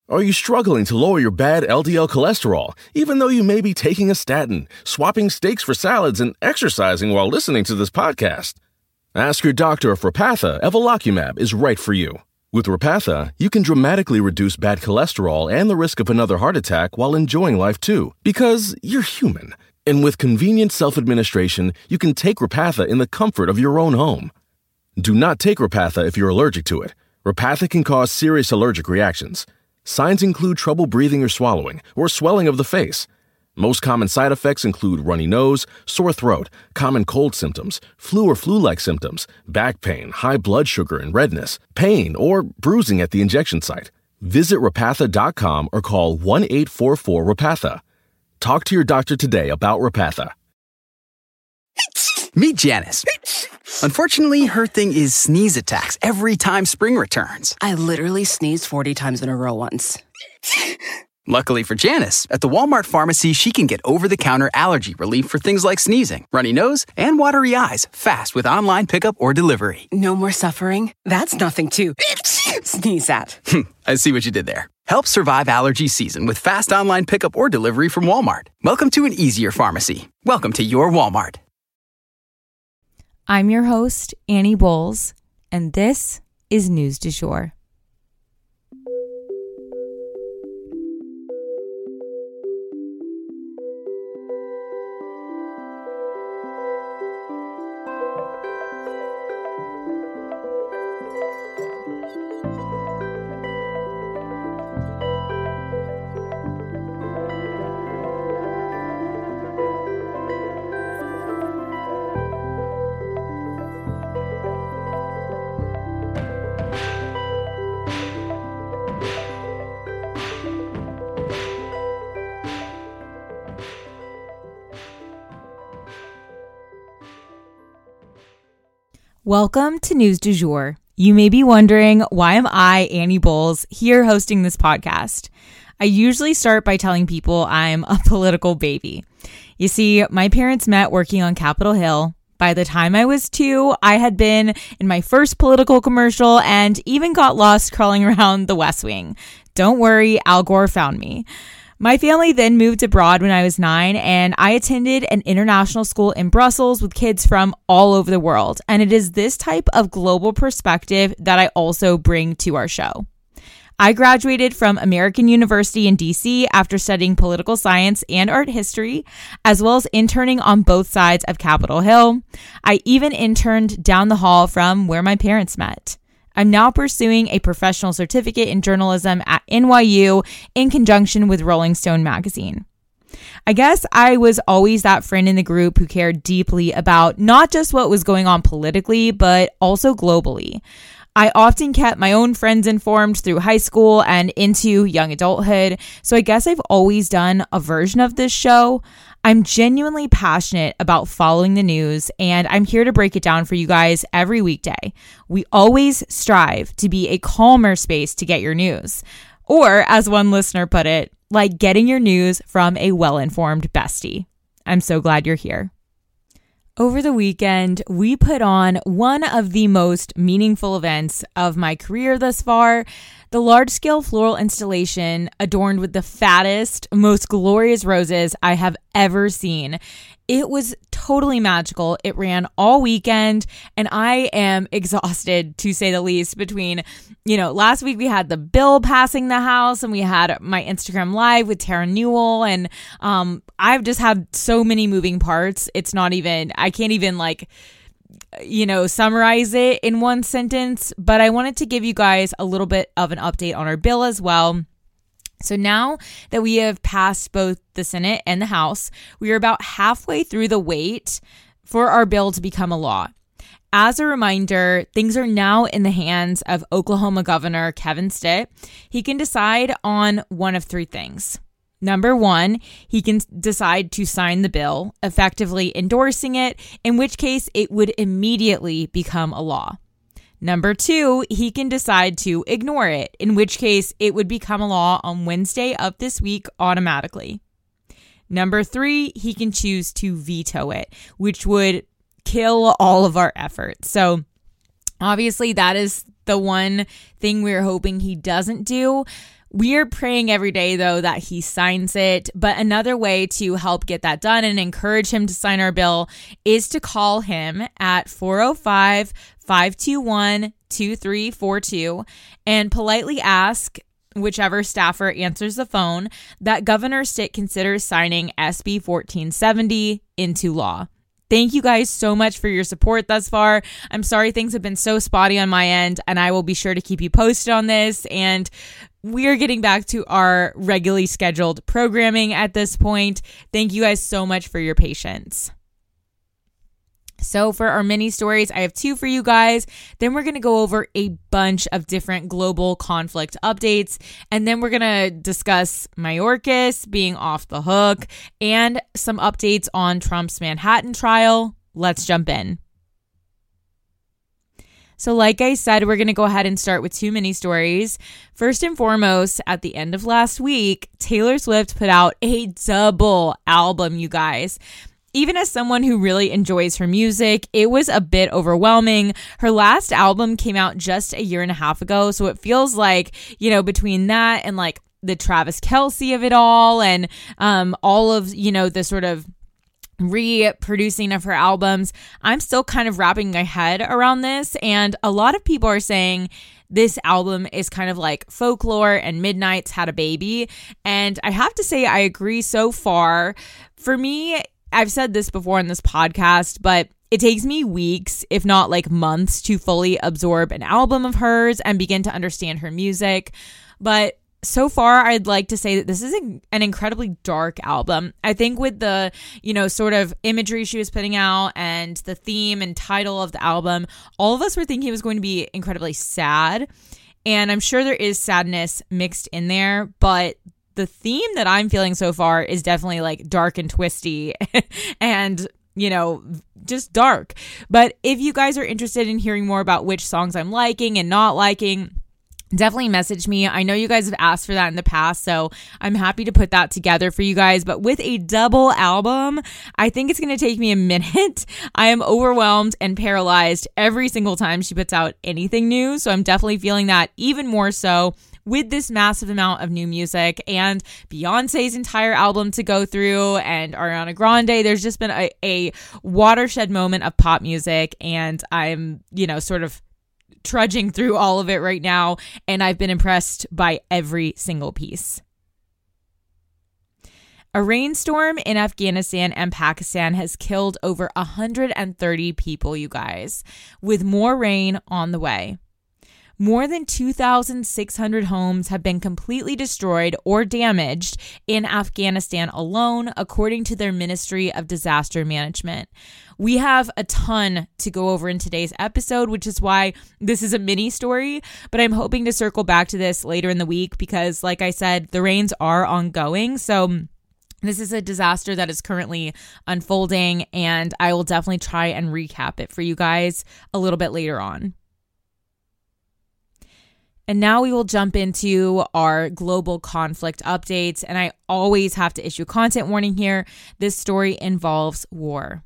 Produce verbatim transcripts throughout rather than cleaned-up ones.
Are you struggling to lower your bad L D L cholesterol, even though you may be taking a statin, swapping steaks for salads, and exercising while listening to this podcast? Ask your doctor if Repatha Evolocumab is right for you. With Repatha, you can dramatically reduce bad cholesterol and the risk of another heart attack while enjoying life too, because you're human. And with convenient self-administration, you can take Repatha in the comfort of your own home. Do not take Repatha if you're allergic to it. Repatha can cause serious allergic reactions. Signs include trouble breathing or swallowing, or swelling of the face. Most common side effects include runny nose, sore throat, common cold symptoms, flu or flu-like symptoms, back pain, high blood sugar and redness, pain, or bruising at the injection site. Visit Repatha dot com or call one eight four four Repatha. Talk to your doctor today about Repatha. Meet Janice. Unfortunately, her thing is sneeze attacks every time spring returns. I literally sneezed forty times in a row once. Luckily for Janice, at the Walmart pharmacy, she can get over-the-counter allergy relief for things like sneezing, runny nose, and watery eyes fast with online pickup or delivery. No more suffering? That's nothing to sneeze at. I see what you did there. Help survive allergy season with fast online pickup or delivery from Walmart. Welcome to an easier pharmacy. Welcome to your Walmart. I'm your host, Annie Bowles, and this is News du Jour. Welcome to News du Jour. You may be wondering, why am I, Annie Bowles, here hosting this podcast? I usually start by telling people I'm a political baby. You see, my parents met working on Capitol Hill. By the time I was two, I had been in my first political commercial and even got lost crawling around the West Wing. Don't worry, Al Gore found me. My family then moved abroad when I was nine, and I attended an international school in Brussels with kids from all over the world. And it is this type of global perspective that I also bring to our show. I graduated from American University in D C after studying political science and art history, as well as interning on both sides of Capitol Hill. I even interned down the hall from where my parents met. I'm now pursuing a professional certificate in journalism at N Y U in conjunction with Rolling Stone magazine. I guess I was always that friend in the group who cared deeply about not just what was going on politically, but also globally. I often kept my own friends informed through high school and into young adulthood, so I guess I've always done a version of this show. I'm genuinely passionate about following the news, and I'm here to break it down for you guys every weekday. We always strive to be a calmer space to get your news. Or, as one listener put it, like getting your news from a well-informed bestie. I'm so glad you're here. Over the weekend, we put on one of the most meaningful events of my career thus far, the large-scale floral installation adorned with the fattest, most glorious roses I have ever seen. It was totally magical. It ran all weekend, and I am exhausted, to say the least, between, you know, last week we had the bill passing the House, and we had my Instagram Live with Tara Newell, and um, I've just had so many moving parts. It's not even, I can't even, like, you know, summarize it in one sentence, but I wanted to give you guys a little bit of an update on our bill as well. So now that we have passed both the Senate and the House, we are about halfway through the wait for our bill to become a law. As a reminder, things are now in the hands of Oklahoma Governor Kevin Stitt. He can decide on one of three things. Number one, he can decide to sign the bill, effectively endorsing it, in which case it would immediately become a law. Number two, he can decide to ignore it, in which case it would become a law on Wednesday of this week automatically. Number three, he can choose to veto it, which would kill all of our efforts. So obviously that is the one thing we're hoping he doesn't do. We are praying every day, though, that he signs it. But another way to help get that done and encourage him to sign our bill is to call him at four oh five, five two one, two three four two and politely ask whichever staffer answers the phone that Governor Stitt considers signing S B fourteen seventy into law. Thank you guys so much for your support thus far. I'm sorry things have been so spotty on my end, and I will be sure to keep you posted on this. And we are getting back to our regularly scheduled programming at this point. Thank you guys so much for your patience. So for our mini stories, I have two for you guys. Then we're going to go over a bunch of different global conflict updates. And then we're going to discuss Mayorkas being off the hook and some updates on Trump's Manhattan trial. Let's jump in. So like I said, we're going to go ahead and start with two mini stories. First and foremost, at the end of last week, Taylor Swift put out a double album, you guys. Even as someone who really enjoys her music, it was a bit overwhelming. Her last album came out just a year and a half ago, so it feels like, you know, between that and like the Travis Kelce of it all and um, all of, you know, the sort of reproducing of her albums, I'm still kind of wrapping my head around this. And a lot of people are saying this album is kind of like Folklore and Midnight's Had a Baby. And I have to say, I agree so far. For me, I've said this before in this podcast, but it takes me weeks, if not like months, to fully absorb an album of hers and begin to understand her music. But so far, I'd like to say that this is a, an incredibly dark album. I think with the, you know, sort of imagery she was putting out and the theme and title of the album, all of us were thinking it was going to be incredibly sad. And I'm sure there is sadness mixed in there, but the theme that I'm feeling so far is definitely like dark and twisty and, you know, just dark. But if you guys are interested in hearing more about which songs I'm liking and not liking, definitely message me. I know you guys have asked for that in the past, so I'm happy to put that together for you guys. But with a double album, I think it's going to take me a minute. I am overwhelmed and paralyzed every single time she puts out anything new. So I'm definitely feeling that even more so with this massive amount of new music and Beyonce's entire album to go through and Ariana Grande. There's just been a, a watershed moment of pop music, and I'm, you know, sort of trudging through all of it right now, and I've been impressed by every single piece. A rainstorm in Afghanistan and Pakistan has killed over one hundred thirty people, you guys, with more rain on the way. More than two thousand six hundred homes have been completely destroyed or damaged in Afghanistan alone, according to their Ministry of Disaster Management. We have a ton to go over in today's episode, which is why this is a mini story, but I'm hoping to circle back to this later in the week because, like I said, the rains are ongoing. So this is a disaster that is currently unfolding, and I will definitely try and recap it for you guys a little bit later on. And now we will jump into our global conflict updates. And I always have to issue a content warning here. This story involves war.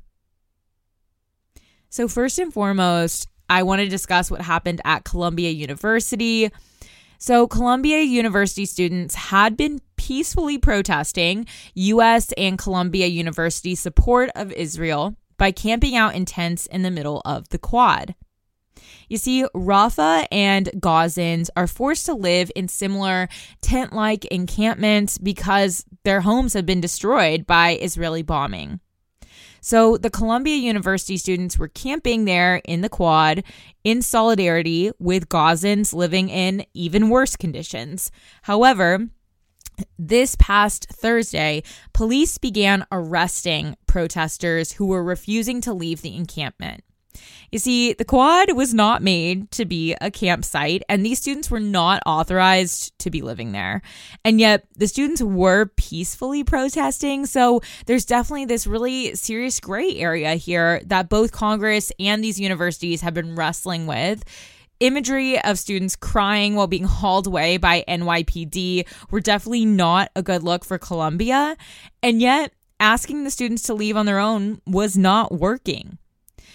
So first and foremost, I want to discuss what happened at Columbia University. So Columbia University students had been peacefully protesting U S and Columbia University's support of Israel by camping out in tents in the middle of the Quad. You see, Rafah and Gazans are forced to live in similar tent-like encampments because their homes have been destroyed by Israeli bombing. So the Columbia University students were camping there in the Quad in solidarity with Gazans living in even worse conditions. However, this past Thursday, police began arresting protesters who were refusing to leave the encampment. You see, the Quad was not made to be a campsite, and these students were not authorized to be living there. And yet, the students were peacefully protesting, so there's definitely this really serious gray area here that both Congress and these universities have been wrestling with. Imagery of students crying while being hauled away by N Y P D were definitely not a good look for Columbia, and yet asking the students to leave on their own was not working.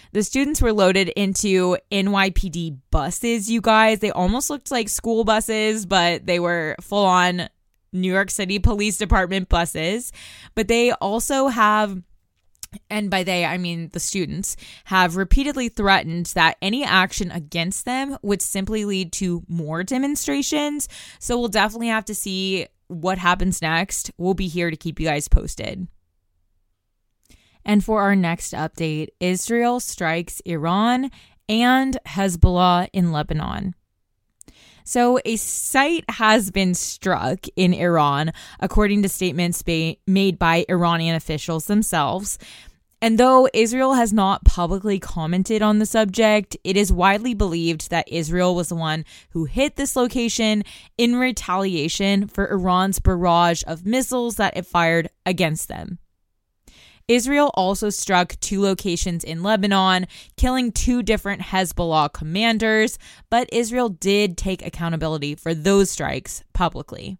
The students were loaded into N Y P D buses, you guys. They almost looked like school buses, but they were full-on New York City Police Department buses. But they also have, and by they, I mean the students, have repeatedly threatened that any action against them would simply lead to more demonstrations. So we'll definitely have to see what happens next. We'll be here to keep you guys posted. And for our next update, Israel strikes Iran and Hezbollah in Lebanon. So a site has been struck in Iran, according to statements ba- made by Iranian officials themselves. And though Israel has not publicly commented on the subject, it is widely believed that Israel was the one who hit this location in retaliation for Iran's barrage of missiles that it fired against them. Israel also struck two locations in Lebanon, killing two different Hezbollah commanders, but Israel did take accountability for those strikes publicly.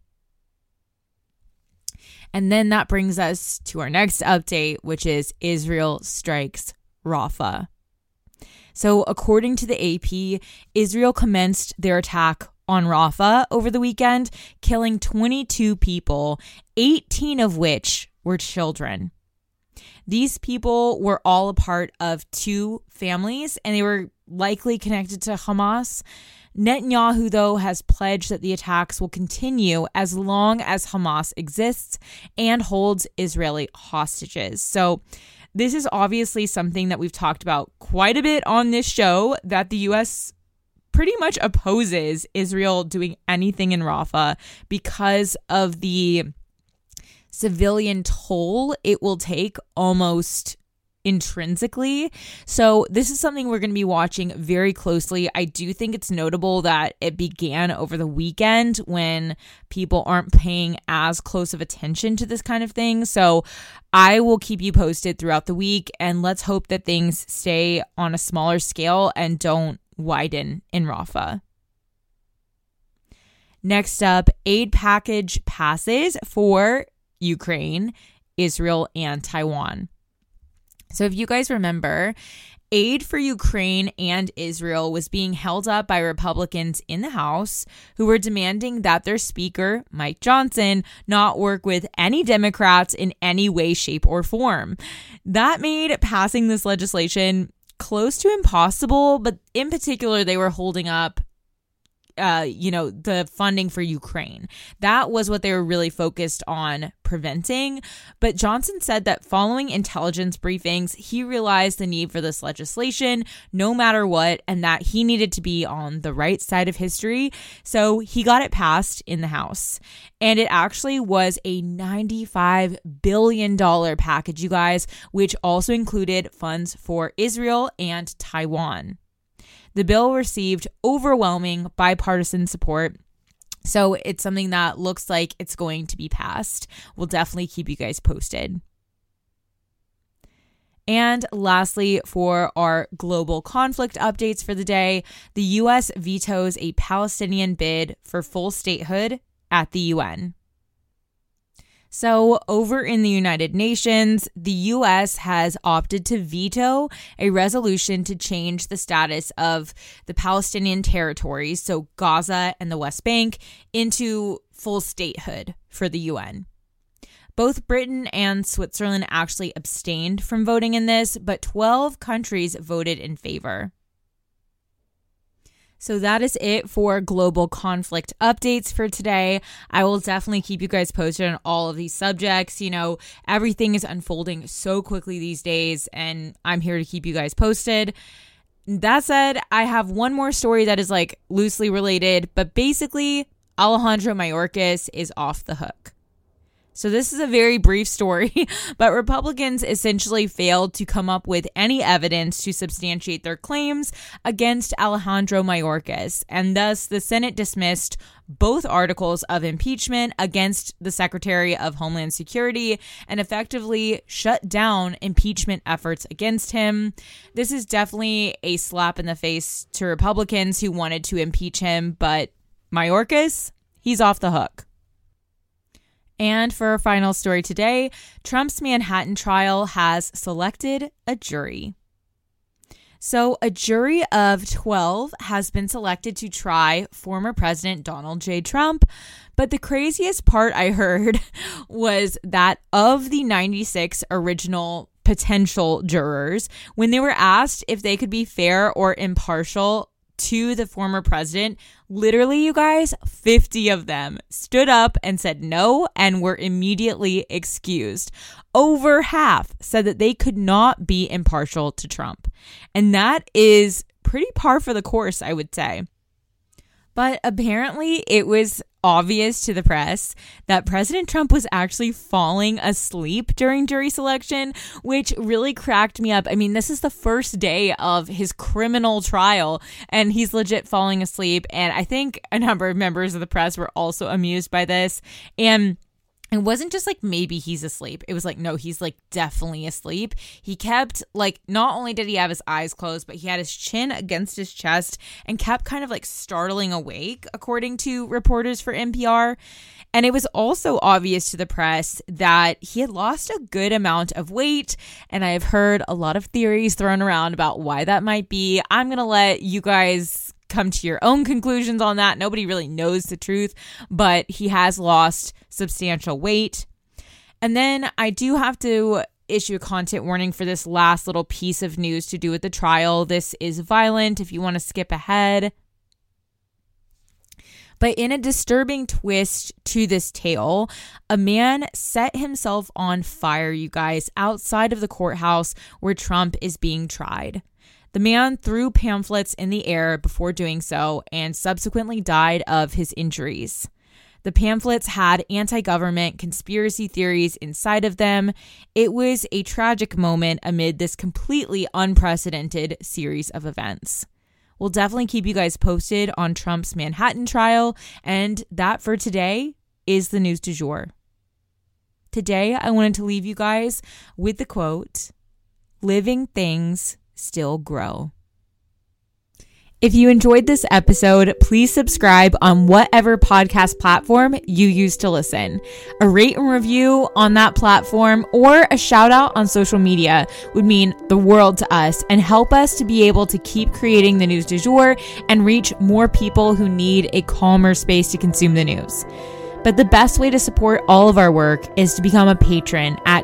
And then that brings us to our next update, which is Israel strikes Rafah. So according to the A P, Israel commenced their attack on Rafah over the weekend, killing twenty-two people, eighteen of which were children. These people were all a part of two families, and they were likely connected to Hamas. Netanyahu, though, has pledged that the attacks will continue as long as Hamas exists and holds Israeli hostages. So this is obviously something that we've talked about quite a bit on this show, that the U S pretty much opposes Israel doing anything in Rafah because of the civilian toll it will take almost intrinsically. So this is something we're going to be watching very closely. I do think it's notable that it began over the weekend when people aren't paying as close of attention to this kind of thing. So I will keep you posted throughout the week, and let's hope that things stay on a smaller scale and don't widen in Rafah. Next up, aid package passes for Ukraine, Israel, and Taiwan. So if you guys remember, aid for Ukraine and Israel was being held up by Republicans in the House who were demanding that their speaker, Mike Johnson, not work with any Democrats in any way, shape, or form. That made passing this legislation close to impossible, but in particular, they were holding up Uh, you know, the funding for Ukraine. That was what they were really focused on preventing. But Johnson said that following intelligence briefings, he realized the need for this legislation no matter what, and that he needed to be on the right side of history. So he got it passed in the House. And it actually was a ninety-five billion dollars package, you guys, which also included funds for Israel and Taiwan. The bill received overwhelming bipartisan support, so it's something that looks like it's going to be passed. We'll definitely keep you guys posted. And lastly, for our global conflict updates for the day, the U S vetoes a Palestinian bid for full statehood at the U N. So over in the United Nations, the U S has opted to veto a resolution to change the status of the Palestinian territories, so Gaza and the West Bank, into full statehood for the U N. Both Britain and Switzerland actually abstained from voting in this, but twelve countries voted in favor. So that is it for global conflict updates for today. I will definitely keep you guys posted on all of these subjects. You know, everything is unfolding so quickly these days, and I'm here to keep you guys posted. That said, I have one more story that is like loosely related, but basically Alejandro Mayorkas is off the hook. So this is a very brief story, but Republicans essentially failed to come up with any evidence to substantiate their claims against Alejandro Mayorkas, and thus the Senate dismissed both articles of impeachment against the Secretary of Homeland Security and effectively shut down impeachment efforts against him. This is definitely a slap in the face to Republicans who wanted to impeach him, but Mayorkas, he's off the hook. And for our final story today, Trump's Manhattan trial has selected a jury. So a jury of twelve has been selected to try former President Donald J. Trump. But the craziest part I heard was that of the ninety-six original potential jurors, when they were asked if they could be fair or impartial to the former president, literally, you guys, fifty of them stood up and said no and were immediately excused. Over half said that they could not be impartial to Trump. And that is pretty par for the course, I would say. But apparently it was obvious to the press that President Trump was actually falling asleep during jury selection, which really cracked me up. I mean, this is the first day of his criminal trial, and he's legit falling asleep. And I think a number of members of the press were also amused by this. And it wasn't just like maybe he's asleep. It was like, no, he's like definitely asleep. He kept like, not only did he have his eyes closed, but he had his chin against his chest and kept kind of like startling awake, according to reporters for N P R. And it was also obvious to the press that he had lost a good amount of weight. And I have heard a lot of theories thrown around about why that might be. I'm going to let you guys come to your own conclusions on that. Nobody really knows the truth, but he has lost substantial weight. And then I do have to issue a content warning for this last little piece of news to do with the trial. This is violent if you want to skip ahead. But in a disturbing twist to this tale, a man set himself on fire, you guys, outside of the courthouse where Trump is being tried. The man threw pamphlets in the air before doing so and subsequently died of his injuries. The pamphlets had anti-government conspiracy theories inside of them. It was a tragic moment amid this completely unprecedented series of events. We'll definitely keep you guys posted on Trump's Manhattan trial, and that for today is the news du jour. Today, I wanted to leave you guys with the quote, "Living things still grow." If you enjoyed this episode, please subscribe on whatever podcast platform you use to listen. A rate and review on that platform or a shout out on social media would mean the world to us and help us to be able to keep creating the news du jour and reach more people who need a calmer space to consume the news. But the best way to support all of our work is to become a patron at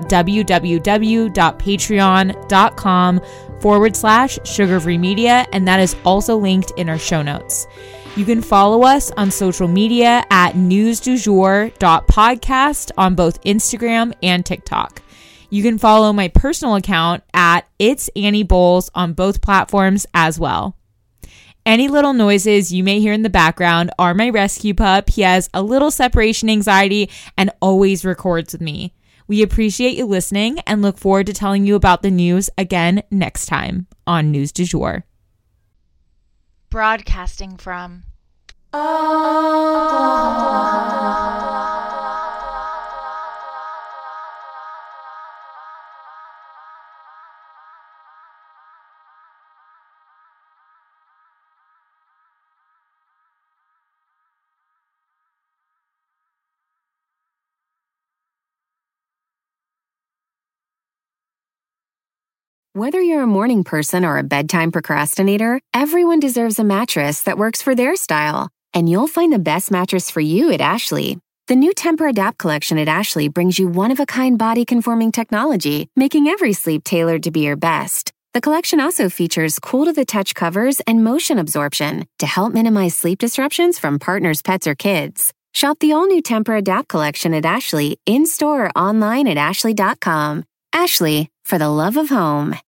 www.patreon.com forward slash sugar-free media, and that is also linked in our show notes. You can follow us on social media at newsdujour.podcast on both Instagram and TikTok. You can follow my personal account at It's Annie Bowles on both platforms as well. Any little noises you may hear in the background are my rescue pup. He has a little separation anxiety and always records with me. We appreciate you listening and look forward to telling you about the news again next time on News du Jour. Broadcasting from Oklahoma. Whether you're a morning person or a bedtime procrastinator, everyone deserves a mattress that works for their style. And you'll find the best mattress for you at Ashley. The new Tempur-Adapt collection at Ashley brings you one-of-a-kind body-conforming technology, making every sleep tailored to be your best. The collection also features cool-to-the-touch covers and motion absorption to help minimize sleep disruptions from partners, pets, or kids. Shop the all-new Tempur-Adapt collection at Ashley, in-store or online at ashley dot com. Ashley, for the love of home.